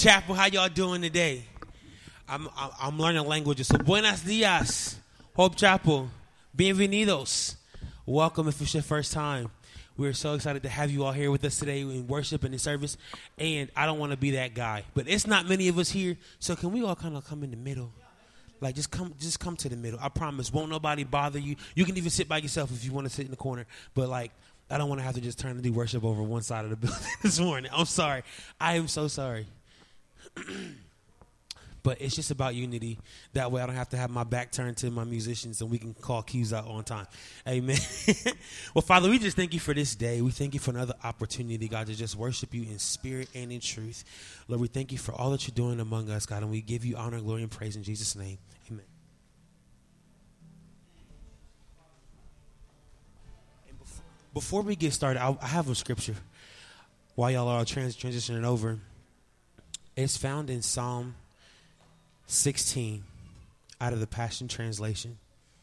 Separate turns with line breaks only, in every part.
Chapel, how y'all doing today? I'm learning languages. So buenos dias, Hope Chapel, bienvenidos. Welcome if it's your first time. We're so excited to have you all here with us today in worship and in service. And I don't want to be that guy, but it's not many of us here. So can we all kind of come in the middle? Like just come to the middle. I promise, won't nobody bother you. You can even sit by yourself if you want to sit in the corner. But like, I don't want to have to just turn and do worship over one side of the building this morning. I'm sorry. I am so sorry. But it's just about unity. That way I don't have to have my back turned to my musicians and we can call cues out on time. Amen. Well, Father, we just thank you for this day. We thank you for another opportunity, God, to just worship you in spirit and in truth. Lord, we thank you for all that you're doing among us, God, and we give you honor, glory, and praise in Jesus' name. Amen. And before we get started, I have a scripture while y'all are transitioning over. It's found in Psalm 16 out of the Passion Translation.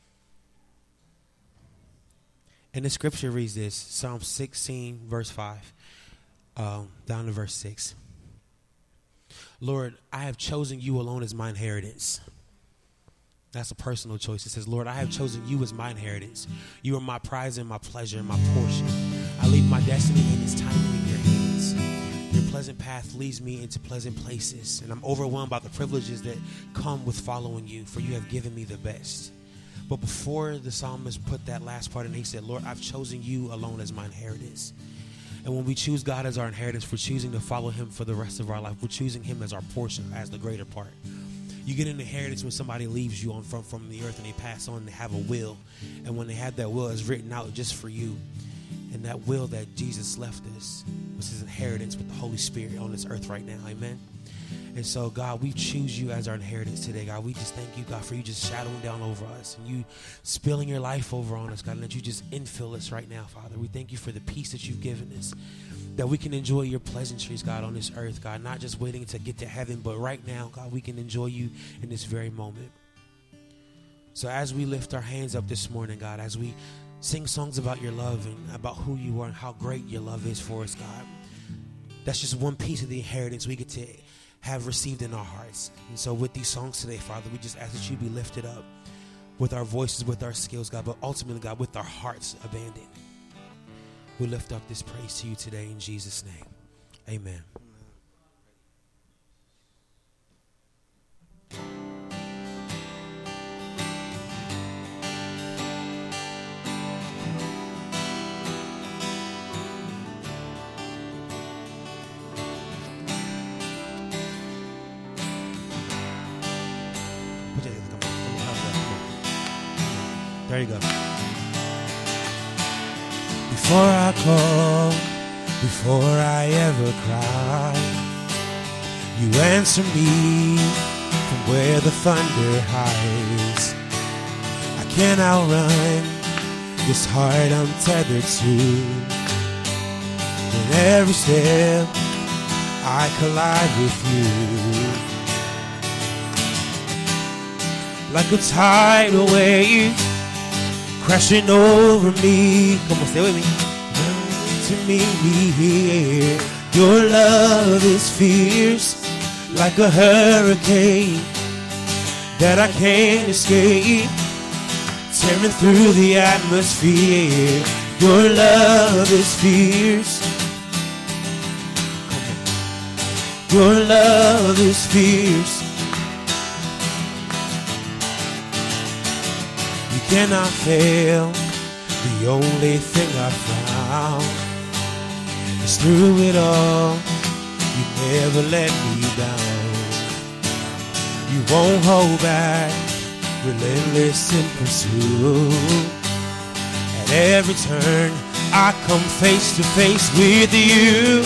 And the scripture reads this, Psalm 16, verse 5, down to verse 6. Lord, I have chosen you alone as my inheritance. That's a personal choice. It says, Lord, I have chosen you as my inheritance. You are my prize and my pleasure and my portion. I leave my destiny in its timing in your hands. Your pleasant path leads me into pleasant places, and I'm overwhelmed by the privileges that come with following you, for you have given me the best. But before the psalmist put that last part in, he said, Lord, I've chosen you alone as my inheritance. And when we choose God as our inheritance, we're choosing to follow him for the rest of our life. We're choosing him as our portion, as the greater part. You get an inheritance when somebody leaves you from the earth and they pass on, they have a will. And when they have that will, it's written out just for you. And that will that Jesus left us was his inheritance with the Holy Spirit on this earth right now. Amen. And so, God, we choose you as our inheritance today, God. We just thank you, God, for you just shadowing down over us and you spilling your life over on us, God, and that you just infill us right now, Father. We thank you for the peace that you've given us, that we can enjoy your pleasantries, God, on this earth, God, not just waiting to get to heaven, but right now, God, we can enjoy you in this very moment. So as we lift our hands up this morning, God, as we sing songs about your love and about who you are and how great your love is for us, God, that's just one piece of the inheritance we get to have received in our hearts. And so with these songs today, Father, we just ask that you be lifted up with our voices, with our skills, God, but ultimately, God, with our hearts abandoned. We lift up this praise to you today in Jesus' name. Amen. There you go. Before I call, before I ever cry, you answer me from where the thunder hides. I can't outrun this heart I'm tethered to. In every step, I collide with you. Like a tidal wave crashing over me. Come on, stay with me. To me, your love is fierce, like a hurricane that I can't escape, tearing through the atmosphere. Your love is fierce. Your love is fierce. You cannot fail. The only thing I found is through it all, you never let me down. You won't hold back, relentless in pursuit. At every turn, I come face to face with you.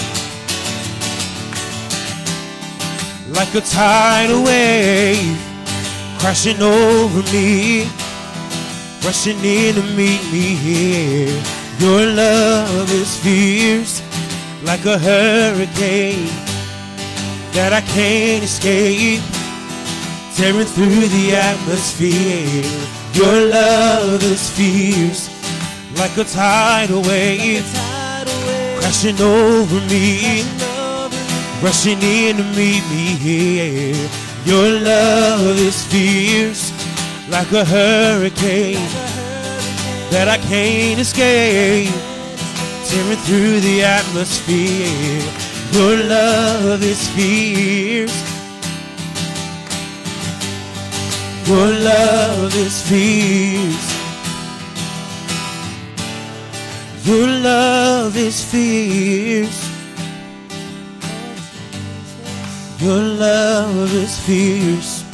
Like a tidal wave crashing over me, rushing in to meet me here. Your love is fierce, like a hurricane that I can't escape, tearing through the atmosphere. Your love is fierce, like a tidal wave crashing over me. rushing in to meet me here. Your love is fierce, like a hurricane that I can't escape, tearing through the atmosphere. Your love is fierce. Your love is fierce. Your love is fierce. Your love is fierce.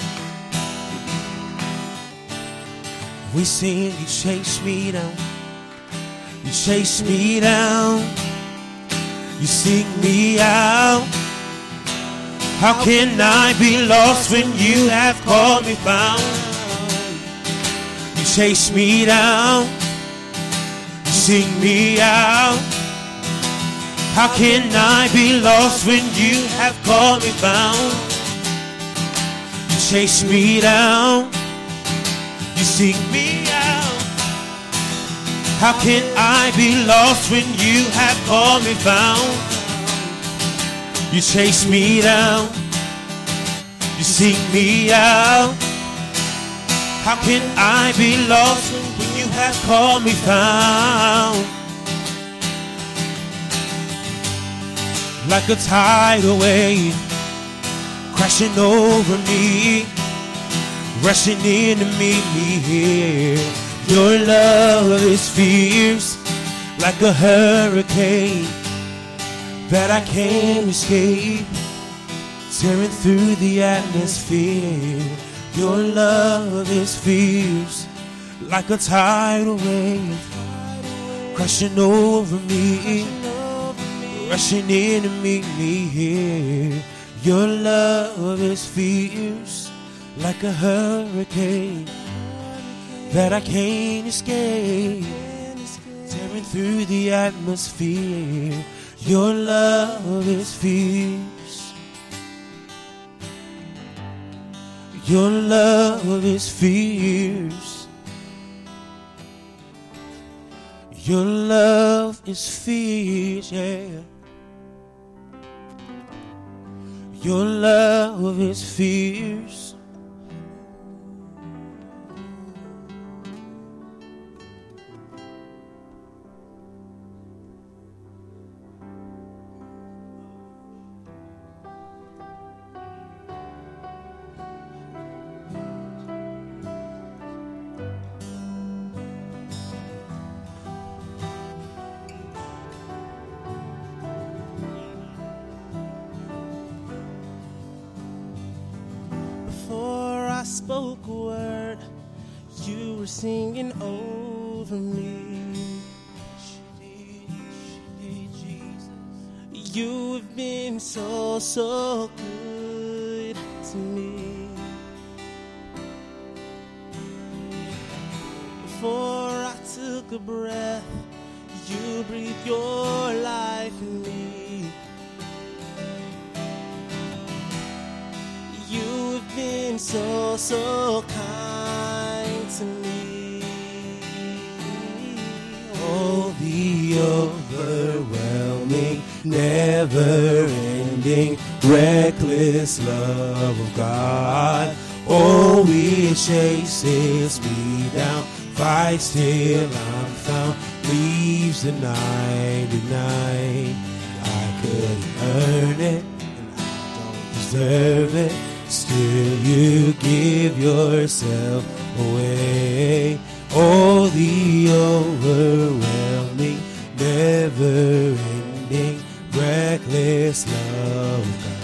We sing, you chase me down. You chase me down. You seek me out. How can I be lost when you have called me found? You chase me down. You seek me out. How can I be lost when you have called me found? You chase me down. You seek me out. How can I be lost when you have called me found? You chase me down. You seek me out. How can I be lost when you have called me found? Like a tidal wave crashing over me, rushing in to meet me here. Your love is fierce, like a hurricane that I can't escape, tearing through the atmosphere. Your love is fierce, like a tidal wave crashing over me, rushing in to meet me here. Your love is fierce, like a hurricane that I can't escape, tearing through the atmosphere. Your love is fierce. Your love is fierce. Your love is fierce, yeah. Your love is fierce.
I spoke a word, you were singing over me. You have been so, so good to me. Before I took a breath, you breathed your life in me. You've been so, so kind to me.
Oh, the overwhelming, never-ending, reckless love of God. Oh, it chases me down, fights till I'm found, leaves the 99. I couldn't earn it, and I don't deserve it. Still you give yourself away. Oh, the overwhelming, never-ending, reckless love of God.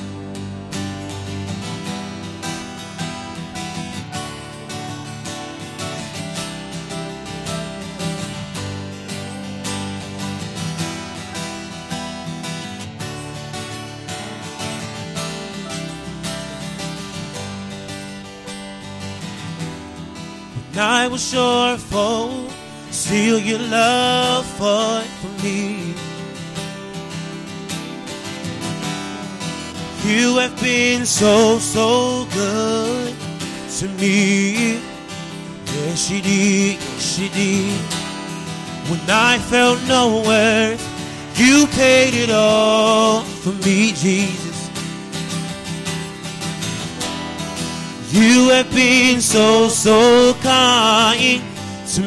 I was sure foe, still your love fought for me. You have been so, so good to me. Yes, you did, yes, you did. When I felt no worth, You paid it all for me, Jesus. You have been so, so kind to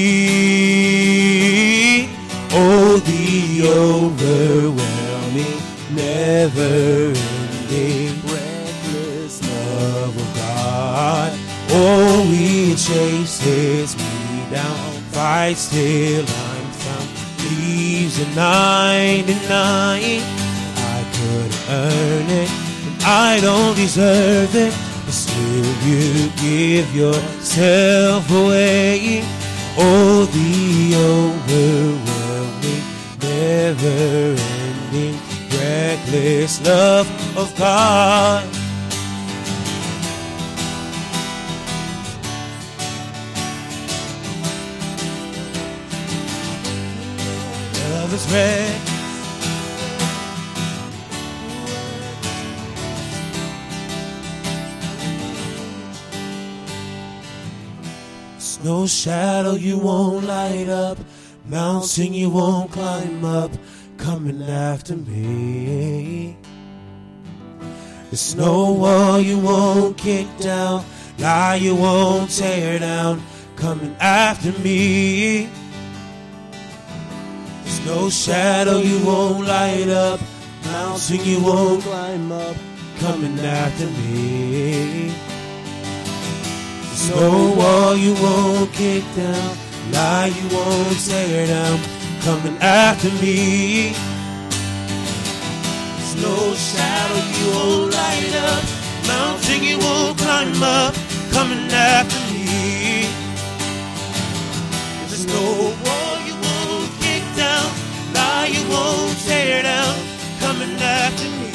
me. Oh, the overwhelming, never-ending, reckless love of God. Oh, He chases me down, fights till I'm found, leaves the 99. I couldn't earn it, and I don't deserve it, but still you give yourself away. Oh, the overwhelming, never-ending, reckless love of God. Love is red. No shadow you won't light up, mountain you won't climb up, coming after me. There's no wall you won't kick down, lie you won't tear down, coming after me. There's no shadow you won't light up, mountain you won't climb up, coming after me. There's no wall you won't kick down, lie you won't tear down, coming after me. There's no shadow you won't light up, mountain you won't climb up, coming after me. There's no wall you won't kick down, lie you won't tear down, coming after me.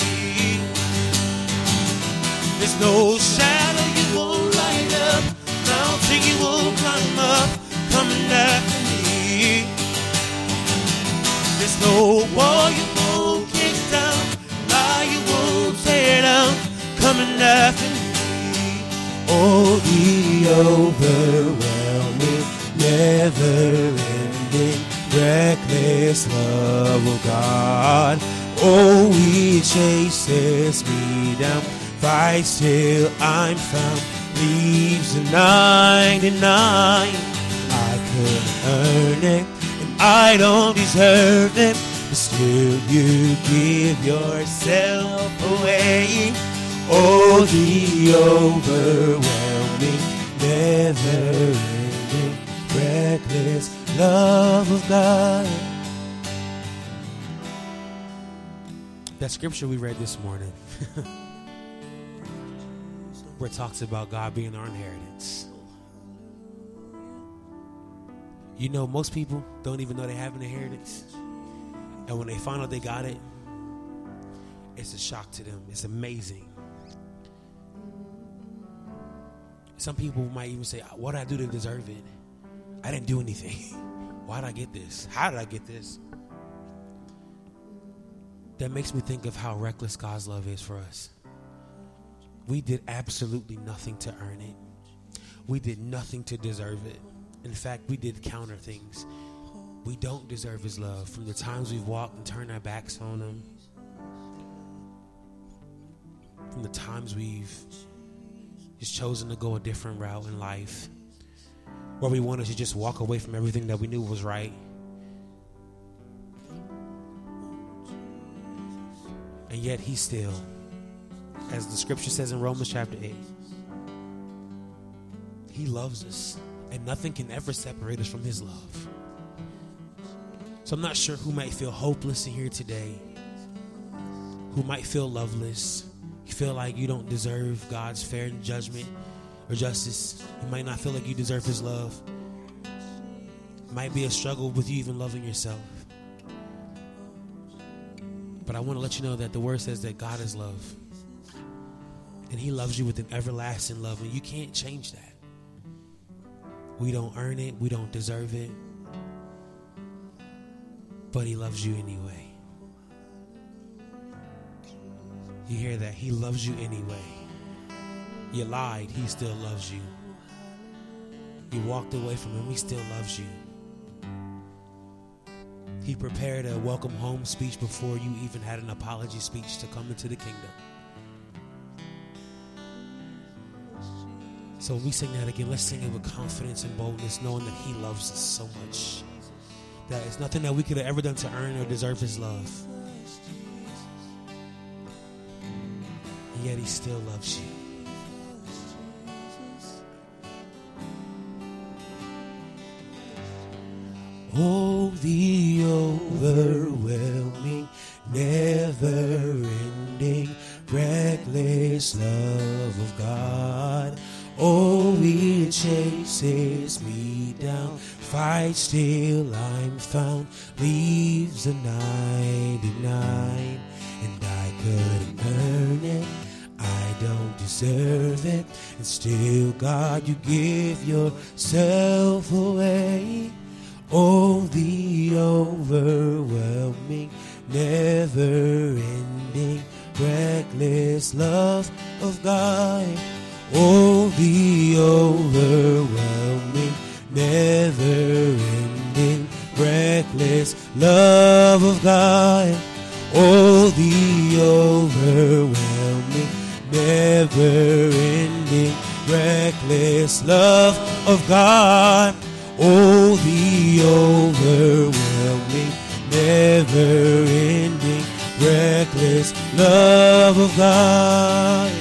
There's no shadow you won't light up, mountain you won't climb up, coming after me. There's no wall you won't kick down, lie you won't tear down, coming after me. Oh, the overwhelming, never-ending, reckless love of God. Oh, He chases me down, fights till I'm found, leaves the 99. I couldn't earn it, and I don't deserve it, but still you give yourself away. Oh, the overwhelming, never-ending, reckless love of God. That scripture we read this morning where it talks about God being our inheritance. You know, most people don't even know they have an inheritance. And when they find out they got it, it's a shock to them. It's amazing. Some people might even say, what did I do to deserve it? I didn't do anything. Why did I get this? How did I get this? That makes me think of how reckless God's love is for us. We did absolutely nothing to earn it. We did nothing to deserve it. In fact, we did counter things. We don't deserve His love. From the times we've walked and turned our backs on Him, from the times we've just chosen to go a different route in life, where we wanted to just walk away from everything that we knew was right. And yet He still, as the scripture says in Romans chapter 8, He loves us, and nothing can ever separate us from His love. So I'm not sure who might feel hopeless in here today, who might feel loveless. You feel like you don't deserve God's fair judgment or justice. You might not feel like you deserve His love. It might be a struggle with you even loving yourself. But I want to let you know that the word says that God is love. And He loves you with an everlasting love. And you can't change that. We don't earn it. We don't deserve it. But He loves you anyway. You hear that? He loves you anyway. You lied. He still loves you. You walked away from Him. He still loves you. He prepared a welcome home speech before you even had an apology speech to come into the kingdom. So when we sing that again, let's sing it with confidence and boldness, knowing that He loves us so much. That it's nothing that we could have ever done to earn or deserve His love. And yet He still loves you. Oh, the overwhelming, never-ending, reckless love of God. Oh, it chases me down, fights till I'm found, leaves the 99, and I couldn't earn it. I don't deserve it, and still, God, you give yourself away. Oh, the overwhelming, never-ending, reckless love of God. Oh, the overwhelming, never-ending, reckless love of God. Oh, the overwhelming, never-ending, reckless love of God. Oh, the overwhelming, never-ending, reckless love of God.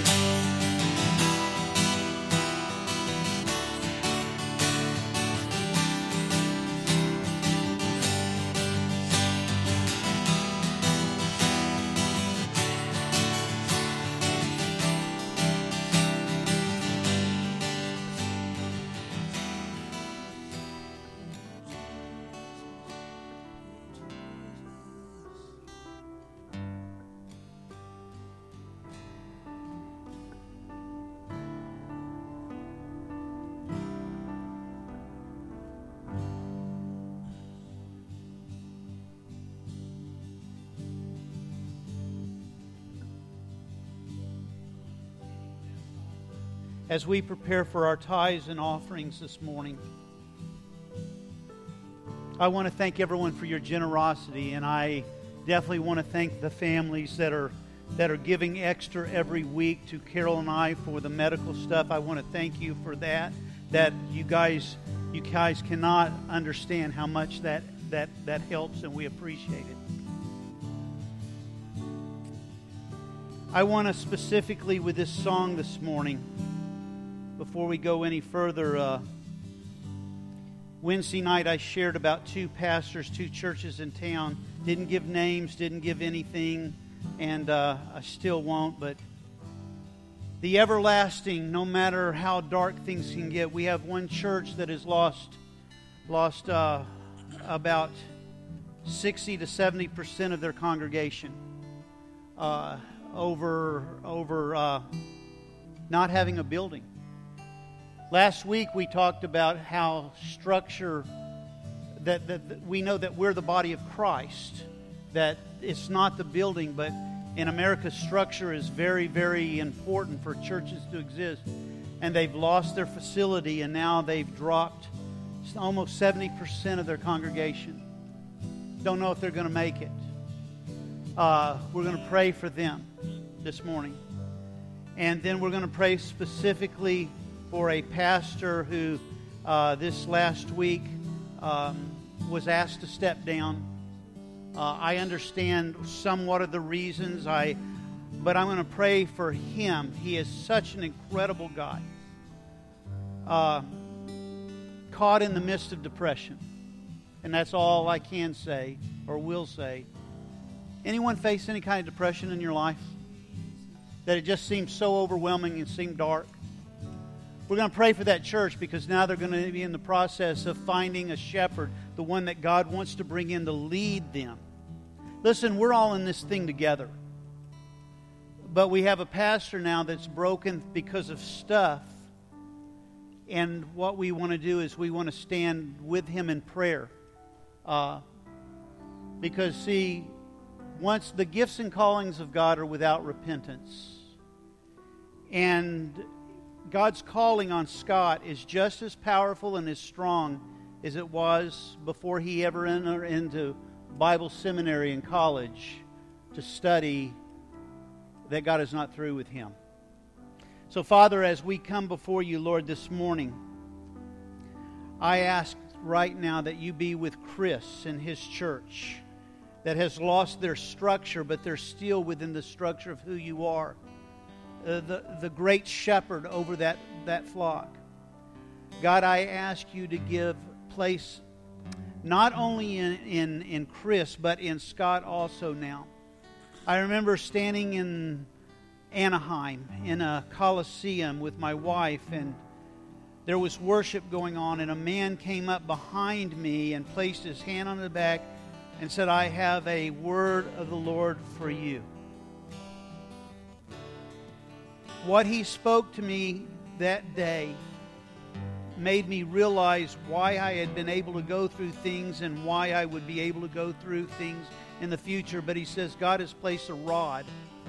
As we prepare for our tithes and offerings this morning, I want to thank everyone for your generosity, and I definitely want to thank the families that are giving extra every week to Carol and I for the medical stuff. I want to thank you for that. That you guys cannot understand how much that helps, and we appreciate it. I want to specifically with this song this morning, before we go any further, Wednesday night I shared about two pastors, two churches in town. Didn't give names, didn't give anything, and I still won't. But the everlasting, no matter how dark things can get, we have one church that has lost about 60 to 70% of their congregation over not having a building. Last week we talked about how structure, that we know that we're the body of Christ, that it's not the building, but in America structure is very, very important for churches to exist. And they've lost their facility, and now they've dropped almost 70% of their congregation. Don't know if they're going to make it. We're going to pray for them this morning. And then we're going to pray specifically for a pastor who this last week was asked to step down. I understand somewhat of the reasons, but I'm going to pray for him. He is such an incredible guy. Caught in the midst of depression. And that's all I can say or will say. Anyone face any kind of depression in your life? That it just seems so overwhelming and seemed dark? We're going to pray for that church because now they're going to be in the process of finding a shepherd, the one that God wants to bring in to lead them. Listen, we're all in this thing together. But we have a pastor now that's broken because of stuff. And what we want to do is we want to stand with him in prayer. Because, see, once the gifts and callings of God are without repentance, and God's calling on Scott is just as powerful and as strong as it was before he ever entered into Bible seminary and college to study, that God is not through with him. So, Father, as we come before you, Lord, this morning, I ask right now that you be with Chris and his church that has lost their structure, but they're still within the structure of who you are, the great shepherd over that flock. God, I ask you to give place not only in Chris, but in Scott also now. I remember standing in Anaheim in a coliseum with my wife, and there was worship going on, and a man came up behind me and placed his hand on the back and said, "I have a word of the Lord for you." What he spoke to me that day made me realize why I had been able to go through things and why I would be able to go through things in the future. But he says, God has placed a rod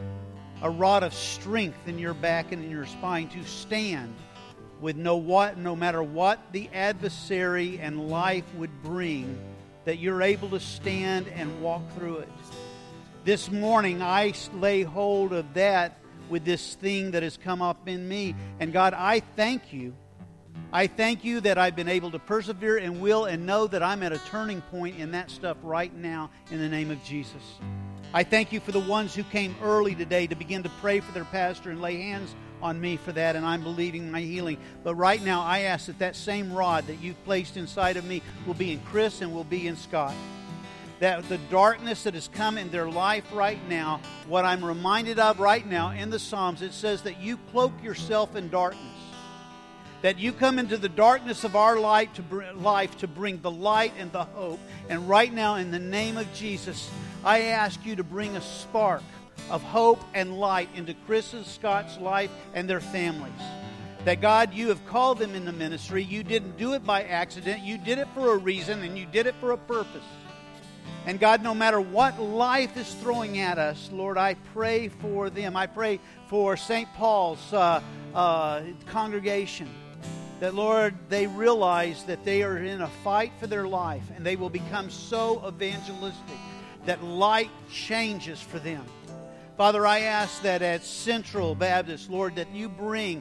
of strength in your back and in your spine to stand with no matter what the adversary and life would bring, that you're able to stand and walk through it. This morning I lay hold of that with this thing that has come up in me. And God, I thank you. I thank you that I've been able to persevere and will and know that I'm at a turning point in that stuff right now in the name of Jesus. I thank you for the ones who came early today to begin to pray for their pastor and lay hands on me for that, and I'm believing my healing. But right now I ask that that same rod that you've placed inside of me will be in Chris and will be in Scott. That the darkness that has come in their life right now, what I'm reminded of right now in the Psalms, it says that you cloak yourself in darkness. That you come into the darkness of our life to bring the light and the hope. And right now, in the name of Jesus, I ask you to bring a spark of hope and light into Chris's, Scott's life and their families. That God, you have called them into ministry. You didn't do it by accident. You did it for a reason, and you did it for a purpose. And God, no matter what life is throwing at us, Lord, I pray for them. I pray for St. Paul's congregation. That, Lord, they realize that they are in a fight for their life, and they will become so evangelistic that light changes for them. Father, I ask that at Central Baptist, Lord, that you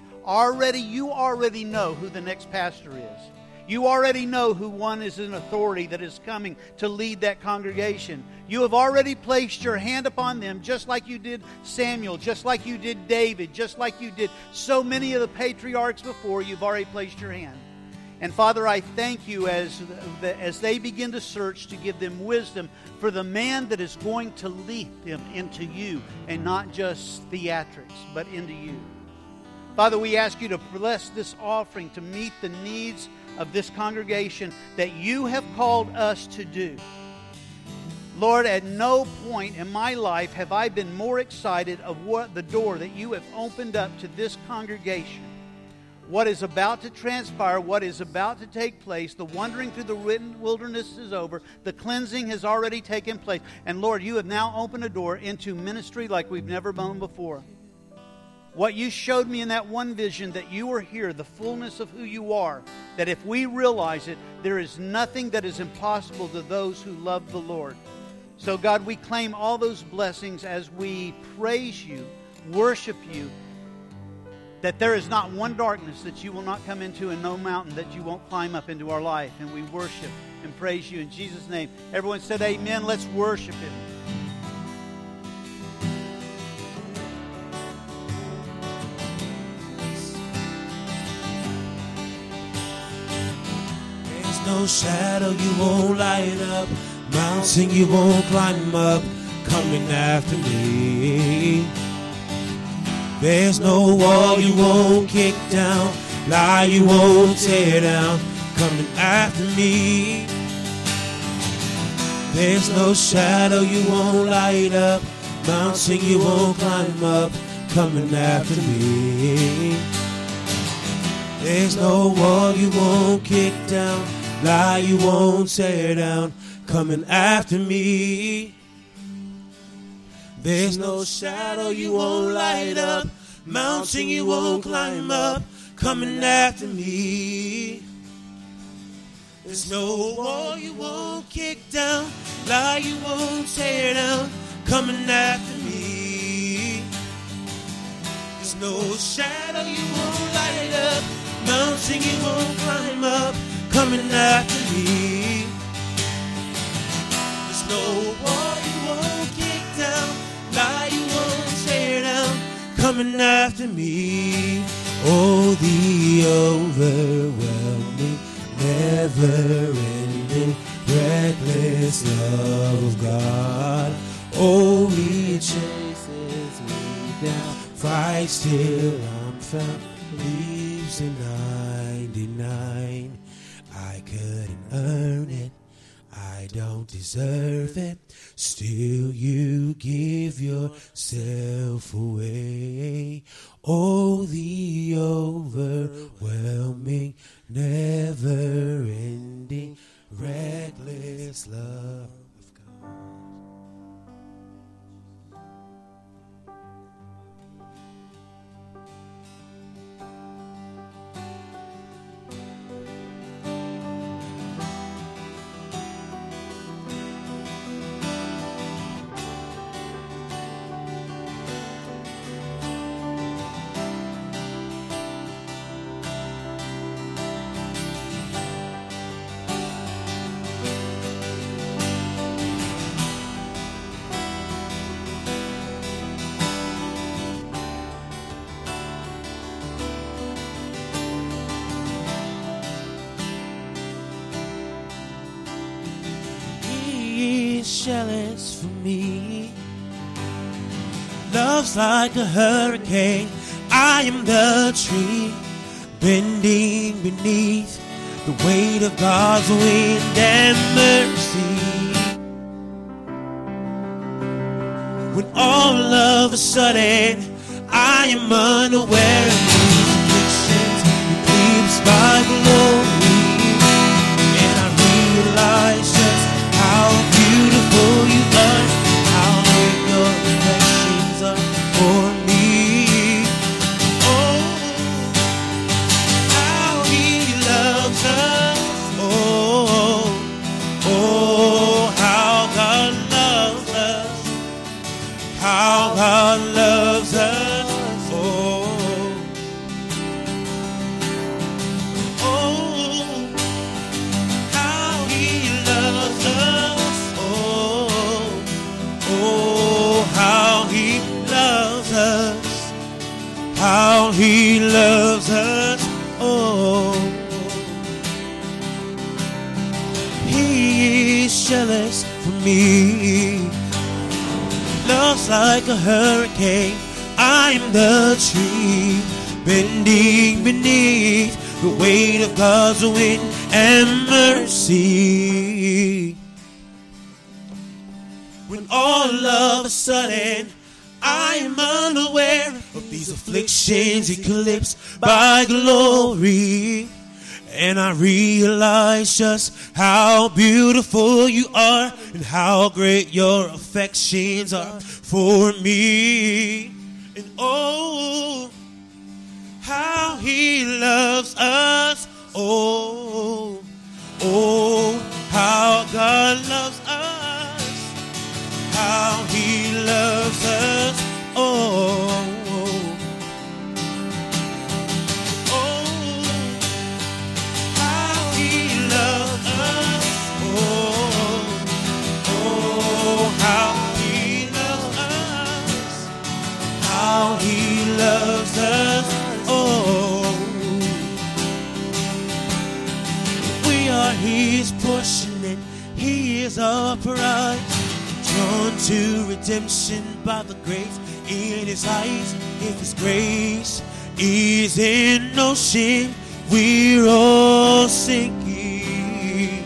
already know who the next pastor is. You already know who one is in authority that is coming to lead that congregation. You have already placed your hand upon them, just like you did Samuel, just like you did David, just like you did so many of the patriarchs before. You've already placed your hand. And Father, I thank you as they begin to search to give them wisdom for the man that is going to lead them into you, and not just theatrics, but into you. Father, we ask you to bless this offering to meet the needs of this congregation that you have called us to do. Lord, at no point in my life have I been more excited of what the door that you have opened up to this congregation. What is about to transpire, what is about to take place, the wandering through the wilderness is over, the cleansing has already taken place, and Lord, you have now opened a door into ministry like we've never known before. What you showed me in that one vision, that you are here, the fullness of who you are, that if we realize it, there is nothing that is impossible to those who love the Lord. So God, we claim all those blessings as we praise you, worship you, that there is not one darkness that you will not come into and no mountain that you won't climb up into our life. And we worship and praise you in Jesus' name. Everyone said amen. Let's worship him.
There's no shadow you won't light up, mountain you won't climb up, coming after me. There's no wall you won't kick down, lie you won't tear down, coming after me. There's no shadow you won't light up, mountain you won't climb up, coming after me. There's no wall you won't kick down, lie you won't tear down, coming after me. There's no shadow you won't light up, mountain you won't climb up, coming after me. There's no wall you won't kick down, lie you won't tear down, coming after me. There's no shadow you won't light up, mountain you won't climb up, coming after me. There's no wall you won't kick down, lie you won't tear down, coming after me. Oh, the overwhelming, never-ending, reckless love of God. Oh, He chases me down, fights till I'm found, leaves the 99. I couldn't earn it, I don't deserve it, still you give yourself away. Oh, the overwhelming, never-ending, reckless love of God. Jealous for me. Love's like a hurricane, I am the tree, bending beneath the weight of God's wind and mercy. When all of a sudden I am unaware of these afflictions eclipsed by glory, and I realize just how beautiful you are, how great your affections are for me. Oh, how He loves us. Oh, oh, how God loves us. How God loves us. How He loves us, oh. He is jealous for me. Love's like a hurricane, I'm the tree, bending beneath the weight of God's wind and mercy. When all of a sudden I am unaware of these afflictions eclipsed by glory, and I realize just how beautiful you are and how great your affections are for me. And oh, how He loves us. Oh, oh, how God loves us. How He loves us, oh, oh, how He loves us, oh, oh, how He loves us, how He loves us, oh. We are His portion and He is our prize, drawn to redemption by the grace in His eyes. If His grace is in ocean, we're all sinking.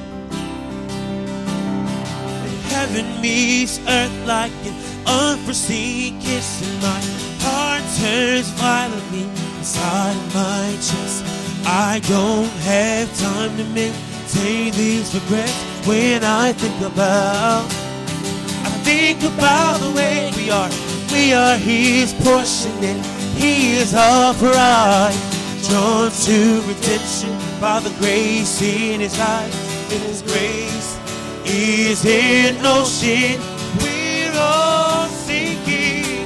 Heaven meets earth like an unforeseen kiss, and my heart turns violently inside my chest. I don't have time to maintain these regrets when I think about the way we are His portion and He is our pride, drawn to redemption by the grace in His eyes. In His grace is in ocean. We're all sinking.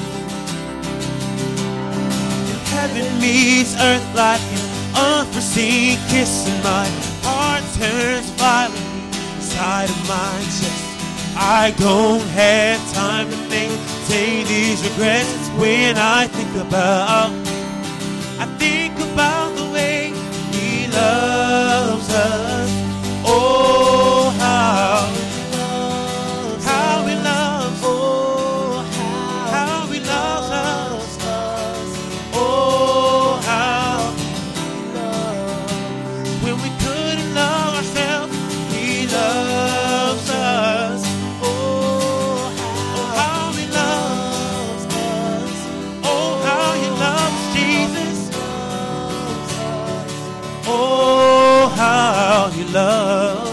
Heaven meets earth like an unforeseen kiss, and my heart turns violently inside of my chest. I don't have time to maintain these regrets. It's when I think about the way He loves us. Oh, how He loves, oh, how He loves us. Oh, how when we couldn't love ourselves, He loves us. Oh, how He loves us. Oh, how He loves Jesus. Oh, how He loves.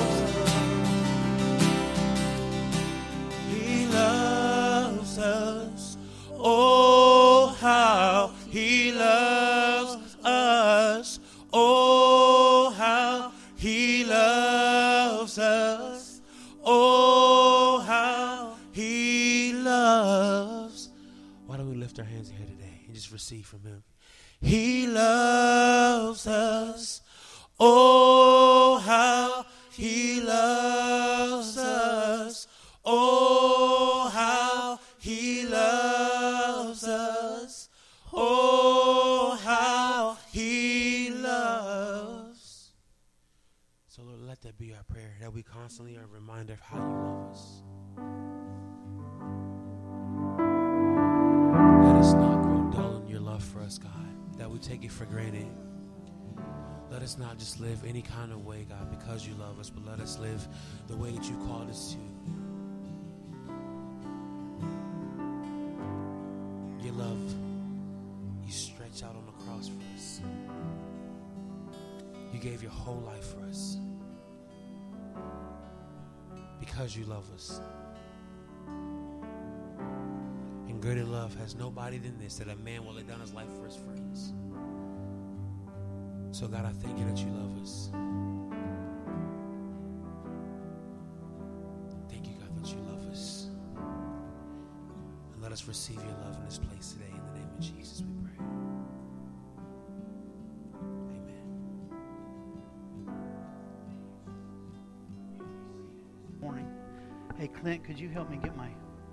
He loves us. Oh, how He loves us. Oh, how He loves us. Oh, how He loves.
Why don't we lift our hands here today and just receive from Him?
He loves us. Oh, how He loves us. Oh, how He loves us. Oh, how He loves.
So Lord, let that be our prayer, that we constantly are reminded of how You love us. Let us not grow dull in Your love for us, God, that we take it for granted. Let us not just live any kind of way, God, because You love us, but let us live the way that You called us to. Your love, You stretched out on the cross for us. You gave Your whole life for us because You love us. And greater love has nobody than this, that a man will lay down his life for his friends. So God, I thank You that You love us. Thank You, God, that You love us. And let us receive Your love in this place today. In the name of Jesus, we pray. Amen.
Morning. Hey, Clint, could you help me get my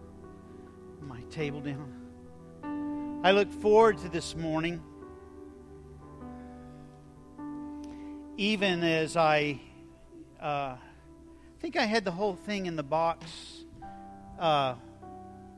table down? I look forward to this morning. Even as I think I had the whole thing in the box